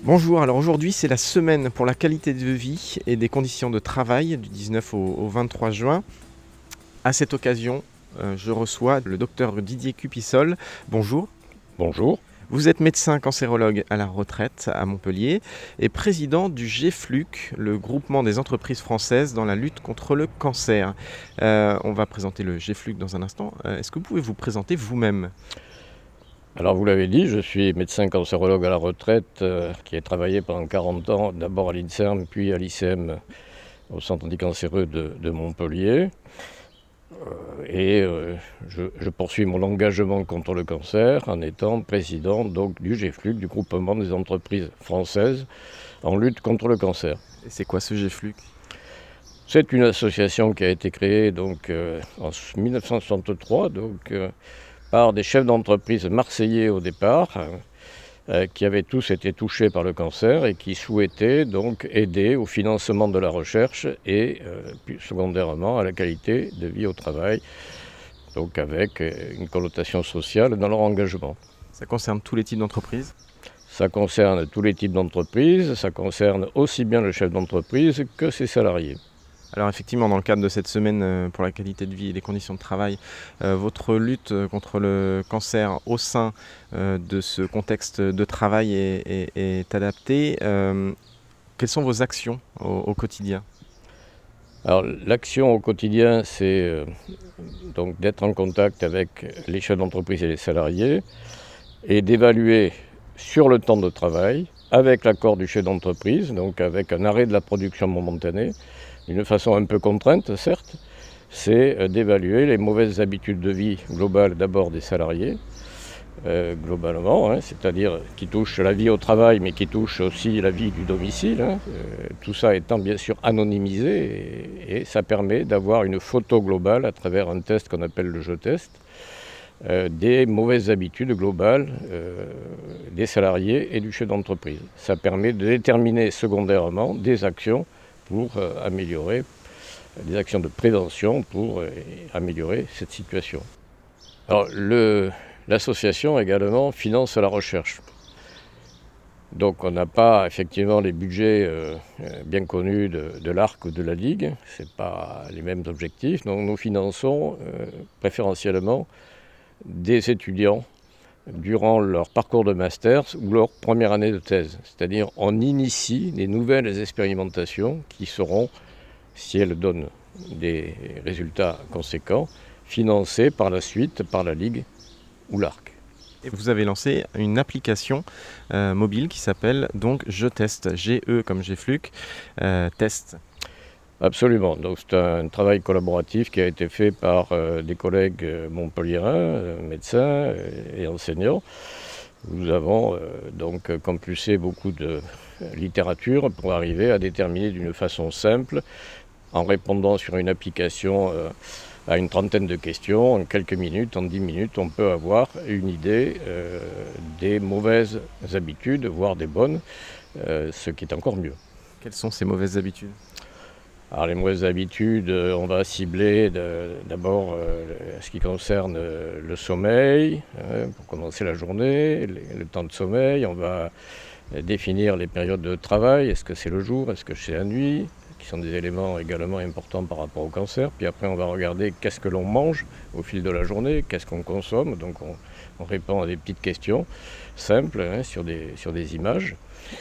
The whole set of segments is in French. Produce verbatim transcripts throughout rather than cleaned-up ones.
Bonjour, alors aujourd'hui c'est la semaine pour la qualité de vie et des conditions de travail du dix-neuf au, au vingt-trois juin. À cette occasion, euh, je reçois le docteur Didier Cupissol. Bonjour. Bonjour. Vous êtes médecin cancérologue à la retraite à Montpellier et président du G F L U C, le groupement des entreprises françaises dans la lutte contre le cancer. Euh, on va présenter le G F L U C dans un instant. Euh, est-ce que vous pouvez vous présenter vous-même ? Alors vous l'avez dit, je suis médecin cancérologue à la retraite euh, qui a travaillé pendant quarante ans, d'abord à l'INSERM puis à l'I C M euh, au centre anticancéreux de, de Montpellier. Euh, et euh, je, je poursuis mon engagement contre le cancer en étant président donc, du G F L U C, du groupement des entreprises françaises en lutte contre le cancer. Et c'est quoi ce G F L U C ? C'est une association qui a été créée donc, euh, en dix-neuf cent soixante-trois, donc, euh, par des chefs d'entreprise marseillais au départ, euh, qui avaient tous été touchés par le cancer et qui souhaitaient donc aider au financement de la recherche et euh, puis, secondairement à la qualité de vie au travail, donc avec une connotation sociale dans leur engagement. Ça concerne tous les types d'entreprises ? Ça concerne tous les types d'entreprises, ça concerne aussi bien le chef d'entreprise que ses salariés. Alors effectivement, dans le cadre de cette semaine pour la qualité de vie et les conditions de travail, euh, votre lutte contre le cancer au sein euh, de ce contexte de travail est, est, est adaptée. Euh, quelles sont vos actions au, au quotidien ? Alors l'action au quotidien, c'est euh, donc d'être en contact avec les chefs d'entreprise et les salariés et d'évaluer sur le temps de travail, avec l'accord du chef d'entreprise, donc avec un arrêt de la production momentanée, d'une façon un peu contrainte, certes, c'est d'évaluer les mauvaises habitudes de vie globales d'abord des salariés, euh, globalement, hein, c'est-à-dire qui touchent la vie au travail, mais qui touchent aussi la vie du domicile, hein, euh, tout ça étant bien sûr anonymisé, et, et ça permet d'avoir une photo globale à travers un test qu'on appelle le jeu-test, euh, des mauvaises habitudes globales euh, des salariés et du chef d'entreprise. Ça permet de déterminer secondairement des actions pour euh, améliorer, des actions de prévention pour euh, améliorer cette situation. Alors, le, l'association également finance la recherche. Donc on n'a pas effectivement les budgets euh, bien connus de, de l'A R C ou de la Ligue, ce n'est pas les mêmes objectifs, donc nous finançons euh, préférentiellement des étudiants durant leur parcours de master ou leur première année de thèse. C'est-à-dire on initie des nouvelles expérimentations qui seront, si elles donnent des résultats conséquents, financées par la suite par la Ligue ou l'A R C. Et vous avez lancé une application euh, mobile qui s'appelle donc Je Teste, G E comme G F L U C, euh, Test. Absolument. Donc c'est un travail collaboratif qui a été fait par euh, des collègues montpelliérains, euh, médecins euh, et enseignants. Nous avons euh, donc compulsé beaucoup de littérature pour arriver à déterminer d'une façon simple, en répondant sur une application euh, à une trentaine de questions, en quelques minutes, en dix minutes, on peut avoir une idée euh, des mauvaises habitudes, voire des bonnes, euh, ce qui est encore mieux. Quelles sont ces mauvaises habitudes ? Alors les mauvaises habitudes, on va cibler de, d'abord euh, ce qui concerne le sommeil, hein, pour commencer la journée, le, le temps de sommeil. On va définir les périodes de travail, est-ce que c'est le jour, est-ce que c'est la nuit, qui sont des éléments également importants par rapport au cancer. Puis après on va regarder qu'est-ce que l'on mange au fil de la journée, qu'est-ce qu'on consomme. Donc on, on répond à des petites questions simples hein, sur, des, sur des images.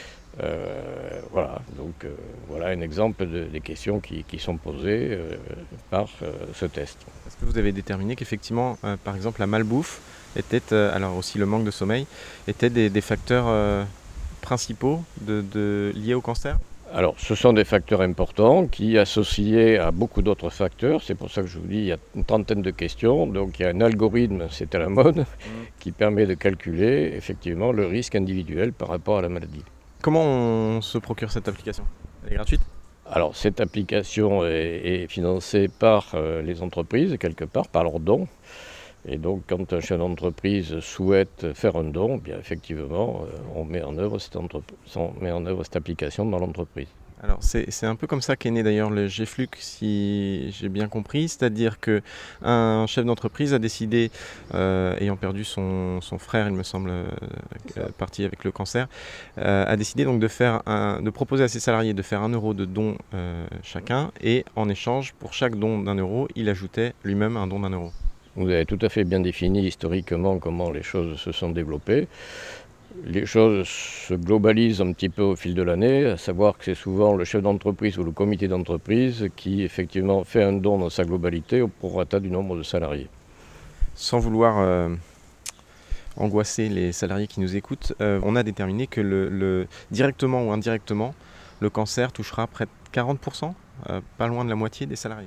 Euh, voilà, donc euh, voilà un exemple de, des questions qui, qui sont posées euh, par euh, ce test. Est-ce que vous avez déterminé qu'effectivement, euh, par exemple, la malbouffe était, euh, alors aussi le manque de sommeil, étaient des, des facteurs euh, principaux de, de, liés au cancer ? Alors, ce sont des facteurs importants qui, associés à beaucoup d'autres facteurs, c'est pour ça que je vous dis, il y a une trentaine de questions, donc il y a un algorithme, c'est à la mode, mmh. qui permet de calculer effectivement le risque individuel par rapport à la maladie. Comment on se procure cette application ? Elle est gratuite ? Alors, cette application est, est financée par euh, les entreprises, quelque part, par leurs dons. Et donc, quand un chef d'entreprise souhaite faire un don, bien effectivement, euh, on met en œuvre cette, entrep- on met en œuvre cette application dans l'entreprise. Alors c'est, c'est un peu comme ça qu'est né d'ailleurs le G F L U C, si j'ai bien compris, c'est-à-dire qu'un chef d'entreprise a décidé, euh, ayant perdu son, son frère, il me semble, euh, parti avec le cancer, euh, a décidé donc de, faire un, de proposer à ses salariés de faire un euro de don euh, chacun, et en échange, pour chaque don d'un euro, il ajoutait lui-même un don d'un euro. Vous avez tout à fait bien défini historiquement comment les choses se sont développées. Les choses se globalisent un petit peu au fil de l'année, à savoir que c'est souvent le chef d'entreprise ou le comité d'entreprise qui effectivement fait un don dans sa globalité au prorata du nombre de salariés. Sans vouloir euh, angoisser les salariés qui nous écoutent, euh, on a déterminé que le, le, directement ou indirectement, le cancer touchera près de quarante pour cent, euh, pas loin de la moitié des salariés.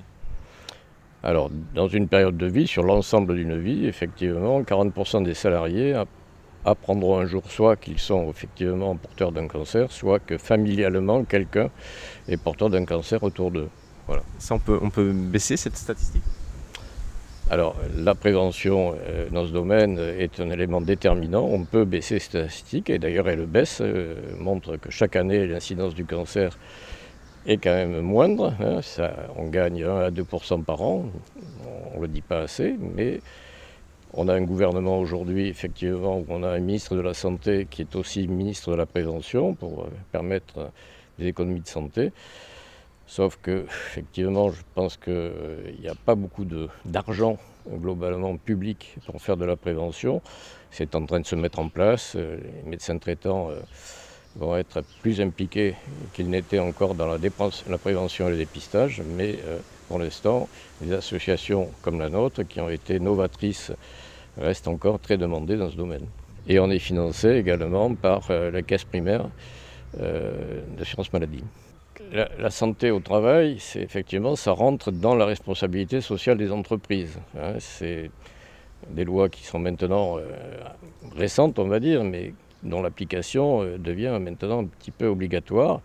Alors, dans une période de vie, sur l'ensemble d'une vie, effectivement, quarante pour cent des salariés apprendront un jour soit qu'ils sont effectivement porteurs d'un cancer, soit que familialement quelqu'un est porteur d'un cancer autour d'eux. Voilà. Ça, on peut, on peut baisser cette statistique ? Alors, la prévention euh, dans ce domaine est un élément déterminant. On peut baisser ces statistiques, et d'ailleurs elle baisse, euh, montre que chaque année l'incidence du cancer est quand même moindre. Hein, ça, on gagne un à deux pour cent par an, on ne le dit pas assez, mais on a un gouvernement aujourd'hui, effectivement, où on a un ministre de la Santé qui est aussi ministre de la Prévention pour euh, permettre des économies de santé. Sauf que, effectivement, je pense qu'il n'y a pas beaucoup de, d'argent globalement public pour faire de la prévention. C'est en train de se mettre en place. Les médecins traitants euh, vont être plus impliqués qu'ils n'étaient encore dans la, dépense, la prévention et le dépistage. Mais euh, pour l'instant, les associations comme la nôtre, qui ont été novatrices, restent encore très demandées dans ce domaine. Et on est financé également par euh, la caisse primaire euh, d'assurance maladie. La, la santé au travail, c'est effectivement, ça rentre dans la responsabilité sociale des entreprises. Hein, c'est des lois qui sont maintenant euh, récentes, on va dire, mais dont l'application euh, devient maintenant un petit peu obligatoire.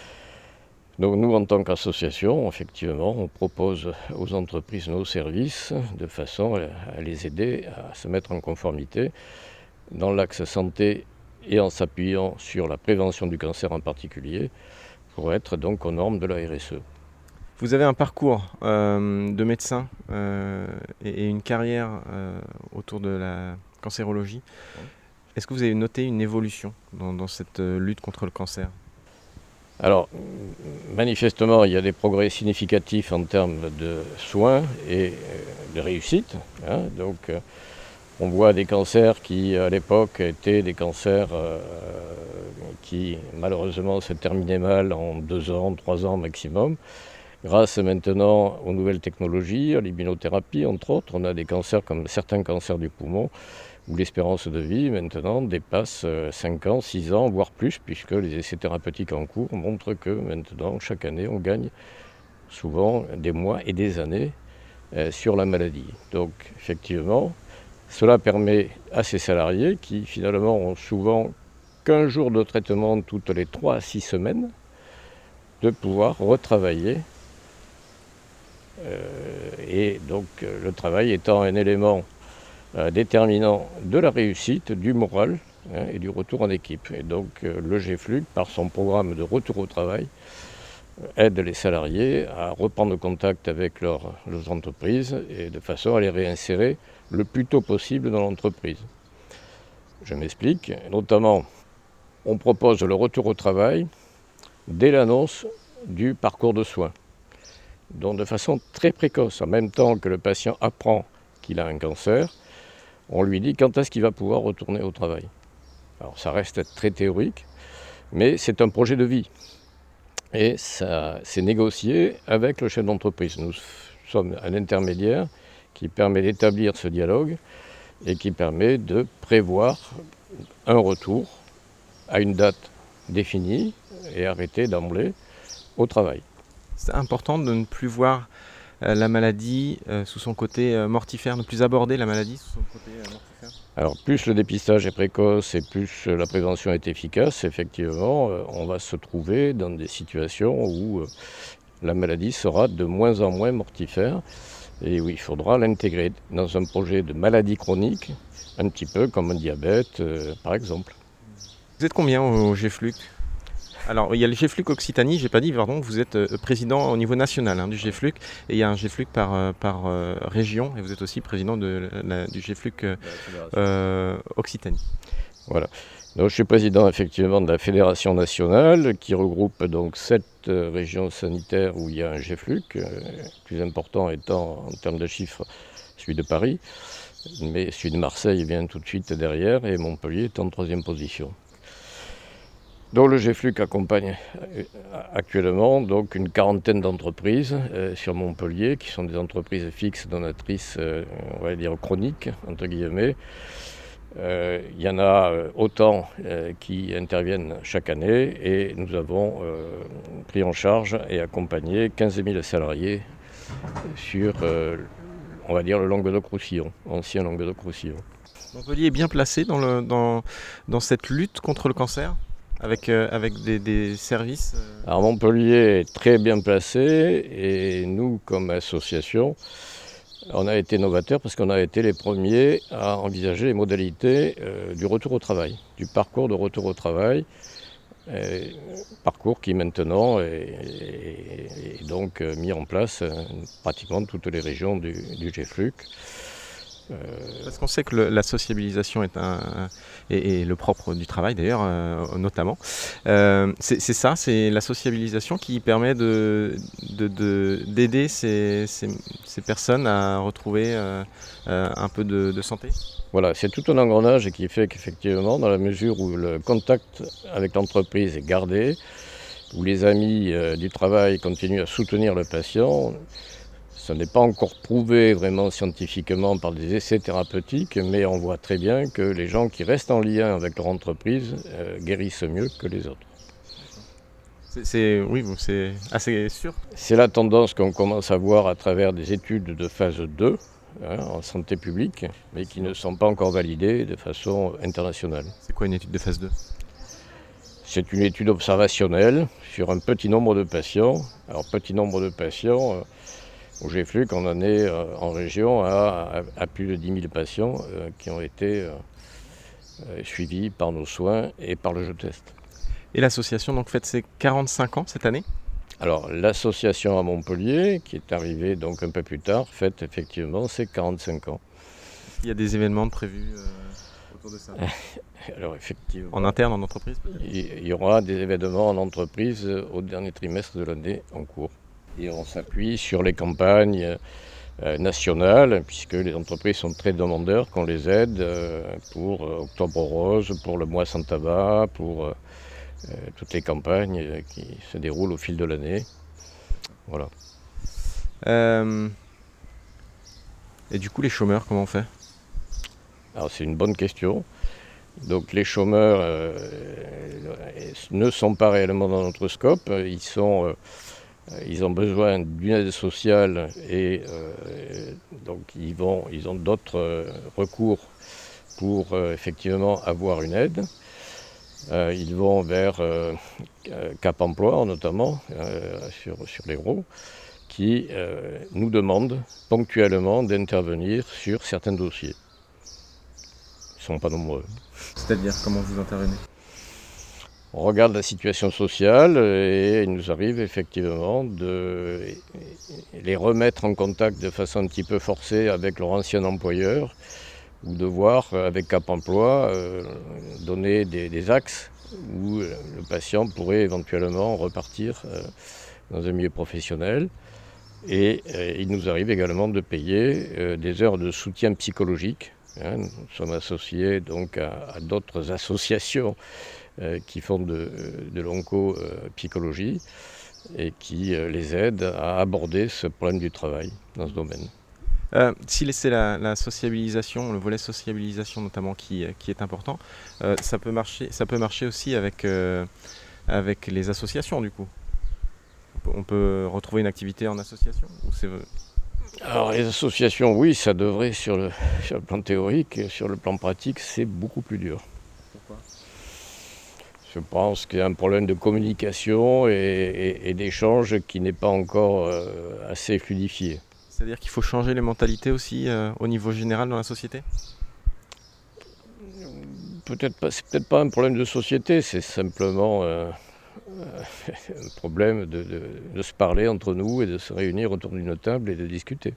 Donc nous, en tant qu'association, effectivement, on propose aux entreprises nos services de façon à les aider à se mettre en conformité dans l'axe santé et en s'appuyant sur la prévention du cancer en particulier, pour être donc aux normes de la R S E. Vous avez un parcours euh, de médecin euh, et, et une carrière euh, autour de la cancérologie. Est-ce que vous avez noté une évolution dans, dans cette lutte contre le cancer ? Alors, manifestement, il y a des progrès significatifs en termes de soins et de réussite. Hein, donc, euh, on voit des cancers qui, à l'époque, étaient des cancers euh, qui, malheureusement, se terminaient mal en deux ans, trois ans maximum. Grâce maintenant aux nouvelles technologies, à l'immunothérapie, entre autres, on a des cancers comme certains cancers du poumon, où l'espérance de vie, maintenant, dépasse cinq ans, six ans, voire plus, puisque les essais thérapeutiques en cours montrent que, maintenant, chaque année, on gagne souvent des mois et des années euh, sur la maladie. Donc, effectivement, cela permet à ces salariés, qui finalement ont souvent qu'un jour de traitement toutes les trois à six semaines, de pouvoir retravailler. Euh, et donc le travail étant un élément euh, déterminant de la réussite, du moral hein, et du retour en équipe. Et donc euh, le G F L U C, par son programme de retour au travail, aide les salariés à reprendre contact avec leur, leurs entreprises et de façon à les réinsérer le plus tôt possible dans l'entreprise. Je m'explique. Notamment, on propose le retour au travail dès l'annonce du parcours de soins. Donc de façon très précoce, en même temps que le patient apprend qu'il a un cancer, on lui dit quand est-ce qu'il va pouvoir retourner au travail. Alors ça reste très théorique, mais c'est un projet de vie. Et ça, c'est négocié avec le chef d'entreprise. Nous sommes un intermédiaire qui permet d'établir ce dialogue et qui permet de prévoir un retour à une date définie et arrêter d'emblée au travail. C'est important de ne plus voir euh, la maladie euh, sous son côté euh, mortifère, ne plus aborder la maladie sous son côté euh, mortifère. Alors plus le dépistage est précoce et plus la prévention est efficace, effectivement, euh, on va se trouver dans des situations où euh, la maladie sera de moins en moins mortifère et où il faudra l'intégrer dans un projet de maladie chronique, un petit peu comme un diabète euh, par exemple. Vous êtes combien au G F L U C ? Alors, il y a le GFLUC Occitanie, j'ai pas dit, pardon, vous êtes euh, président au niveau national hein, du GFLUC, et il y a un GFLUC par, euh, par euh, région, et vous êtes aussi président de, la, du GFLUC euh, euh, Occitanie. Voilà. Donc, je suis président effectivement de la fédération nationale qui regroupe donc sept euh, régions sanitaires où il y a un GFLUC, euh, le plus important étant en termes de chiffres celui de Paris, mais celui de Marseille vient tout de suite derrière et Montpellier est en troisième position. Donc le GFLUC accompagne actuellement donc une quarantaine d'entreprises euh, sur Montpellier qui sont des entreprises fixes donatrices, euh, on va dire chroniques entre guillemets. Euh, il y en a autant euh, qui interviennent chaque année et nous avons euh, pris en charge et accompagné quinze mille salariés sur, euh, on va dire, le Languedoc-Roussillon, ancien Languedoc-Roussillon. Montpellier est bien placé dans, le, dans, dans cette lutte contre le cancer avec, euh, avec des, des services euh... Alors Montpellier est très bien placé et nous, comme association, on a été novateurs parce qu'on a été les premiers à envisager les modalités euh, du retour au travail, du parcours de retour au travail, euh, parcours qui maintenant est, est, est donc mis en place euh, pratiquement dans toutes les régions du, du GFLUC. Euh... Parce qu'on sait que le, la sociabilisation est, un, un, est, est le propre du travail d'ailleurs, euh, notamment. Euh, c'est, c'est ça, c'est la sociabilisation qui permet de, de, de, d'aider ces, ces, ces personnes à retrouver euh, euh, un peu de, de santé. Voilà, c'est tout un engrenage qui fait qu'effectivement, dans la mesure où le contact avec l'entreprise est gardé, où les amis euh, du travail continuent à soutenir le patient, ça n'est pas encore prouvé vraiment scientifiquement par des essais thérapeutiques, mais on voit très bien que les gens qui restent en lien avec leur entreprise euh, guérissent mieux que les autres. C'est, c'est, oui, c'est assez sûr. C'est la tendance qu'on commence à voir à travers des études de phase deux hein, en santé publique, mais qui ne sont pas encore validées de façon internationale. C'est quoi une étude de phase deux ? C'est une étude observationnelle sur un petit nombre de patients. Alors petit nombre de patients... Euh, Au GFLUC, on en est euh, en région à, à, à plus de dix mille patients euh, qui ont été euh, euh, suivis par nos soins et par le jeu test. Et l'association donc fête ses quarante-cinq ans cette année ? Alors l'association à Montpellier, qui est arrivée donc un peu plus tard, fête effectivement ses quarante-cinq ans. Il y a des événements prévus euh, autour de ça ? Alors effectivement. En interne, en entreprise ? Il y aura des événements en entreprise au dernier trimestre de l'année en cours. Et on s'appuie sur les campagnes euh, nationales, puisque les entreprises sont très demandeurs qu'on les aide euh, pour euh, Octobre Rose, pour le mois sans tabac, pour euh, euh, toutes les campagnes euh, qui se déroulent au fil de l'année. Voilà. Euh... Et du coup, les chômeurs, comment on fait ? Alors c'est une bonne question. Donc les chômeurs euh, ne sont pas réellement dans notre scope. Ils sont... Euh, Ils ont besoin d'une aide sociale et euh, donc ils, vont, ils ont d'autres euh, recours pour euh, effectivement avoir une aide. Euh, ils vont vers euh, Cap Emploi notamment, euh, sur, sur l'Hérault, qui euh, nous demandent ponctuellement d'intervenir sur certains dossiers. Ils ne sont pas nombreux. C'est-à-dire, comment vous intervenez ? On regarde la situation sociale et il nous arrive effectivement de les remettre en contact de façon un petit peu forcée avec leur ancien employeur ou de voir avec Cap Emploi euh, donner des, des axes où le patient pourrait éventuellement repartir euh, dans un milieu professionnel. Et euh, il nous arrive également de payer euh, des heures de soutien psychologique. Hein. Nous sommes associés donc à, à d'autres associations Euh, qui font de, de l'onco-psychologie et qui euh, les aident à aborder ce problème du travail dans ce domaine. Euh, si c'est la, la sociabilisation, le volet sociabilisation notamment qui, qui est important, euh, ça peut marcher, ça peut marcher aussi avec, euh, avec les associations du coup. On peut, on peut retrouver une activité en association ou c'est... Alors les associations, oui, ça devrait sur le, sur le plan théorique, sur le plan pratique, c'est beaucoup plus dur. Pourquoi ? Je pense qu'il y a un problème de communication et, et, et d'échange qui n'est pas encore euh, assez fluidifié. C'est-à-dire qu'il faut changer les mentalités aussi euh, au niveau général dans la société ? Peut-être pas, c'est peut-être pas un problème de société, c'est simplement euh, un problème de, de, de se parler entre nous et de se réunir autour d'une table et de discuter.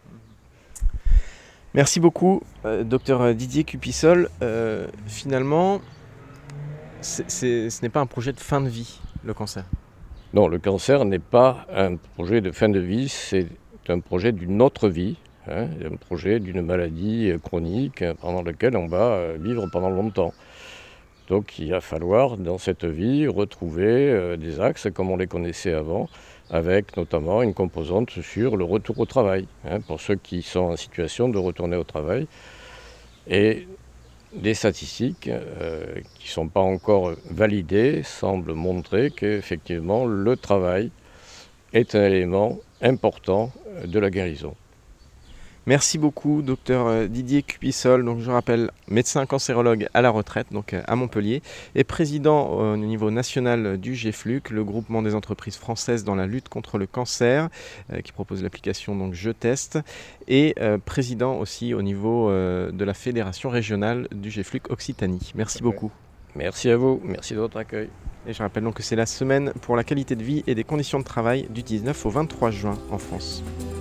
Merci beaucoup, euh, docteur Didier Cupissol. Euh, finalement, c'est, c'est, ce n'est pas un projet de fin de vie, le cancer. Non, le cancer n'est pas un projet de fin de vie, c'est un projet d'une autre vie, hein, un projet d'une maladie chronique pendant laquelle on va vivre pendant longtemps. Donc il va falloir, dans cette vie, retrouver euh, des axes comme on les connaissait avant, avec notamment une composante sur le retour au travail, hein, pour ceux qui sont en situation de retourner au travail. Et des statistiques euh, qui ne sont pas encore validées semblent montrer qu'effectivement le travail est un élément important de la guérison. Merci beaucoup, docteur Didier Cupissol. Donc, je rappelle, médecin cancérologue à la retraite, donc à Montpellier, et président au niveau national du G F L U C, le groupement des entreprises françaises dans la lutte contre le cancer, euh, qui propose l'application donc Je Teste, et euh, président aussi au niveau euh, de la fédération régionale du G F L U C Occitanie. Merci beaucoup. Merci à vous, merci de votre accueil. Et je rappelle donc que c'est la semaine pour la qualité de vie et des conditions de travail du dix-neuf au vingt-trois juin en France.